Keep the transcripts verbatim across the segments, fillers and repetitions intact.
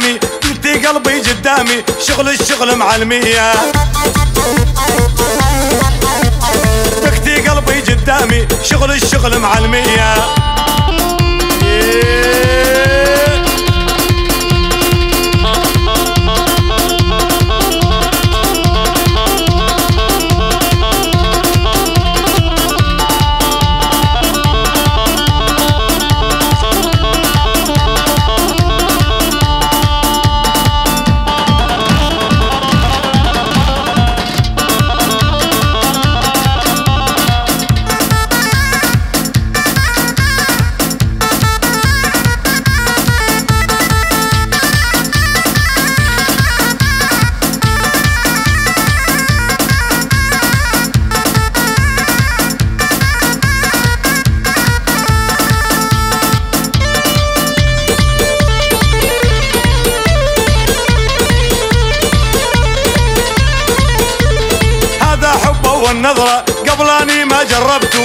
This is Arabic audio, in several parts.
قدامي، قلتي قلبي قدامي، شغل الشغل معلمية. قلتي قلبي قدامي، شغل الشغل معلمية. والنظرة قبل اني ما جربته،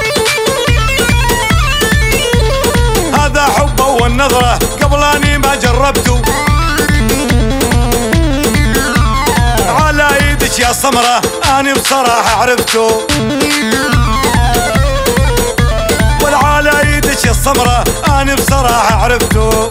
هذا حبه والنظرة قبل اني ما جربته. على ايدك يا سمرة اني بصراحة عرفته، والعلى ايدك يا سمرة اني بصراحة عرفته.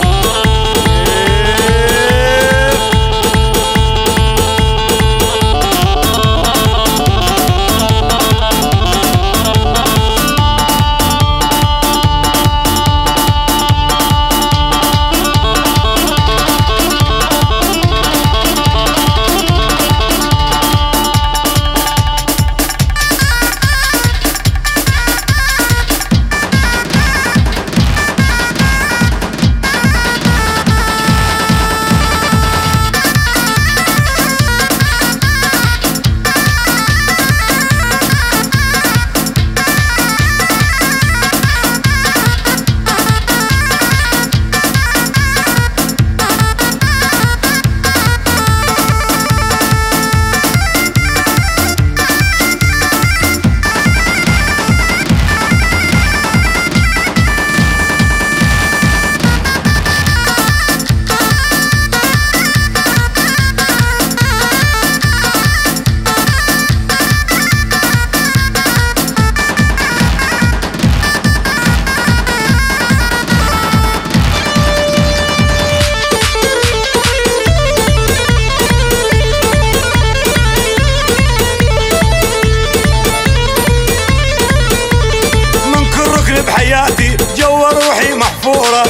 بحياتي جوا روحي محفورة،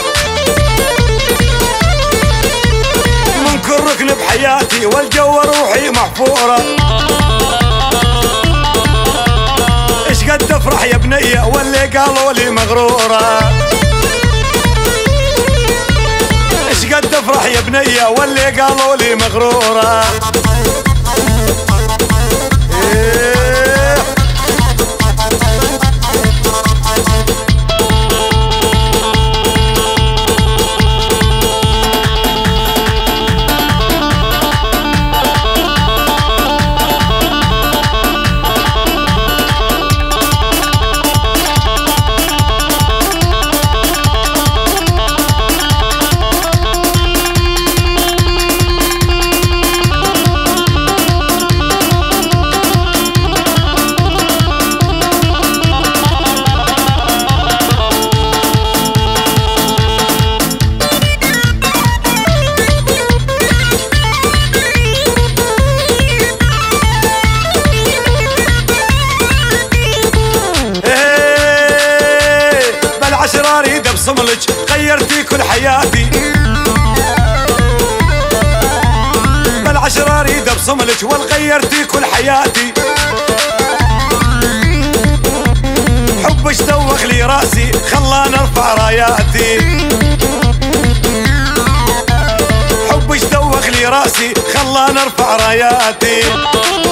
من كل ركن بحياتي والجوا روحي محفورة. ايش قد افرح يا بنية واللي قالوا لي مغرورة، ايش قد افرح يا بنية واللي قالوا لي مغرورة. بصملك غيرتي كل حياتي، بالعشرة اريد بصملك والغيرتي كل حياتي. حبك دوخ لي راسي خلاني ارفع راياتي، حبك دوخ لي راسي خلاني ارفع راياتي.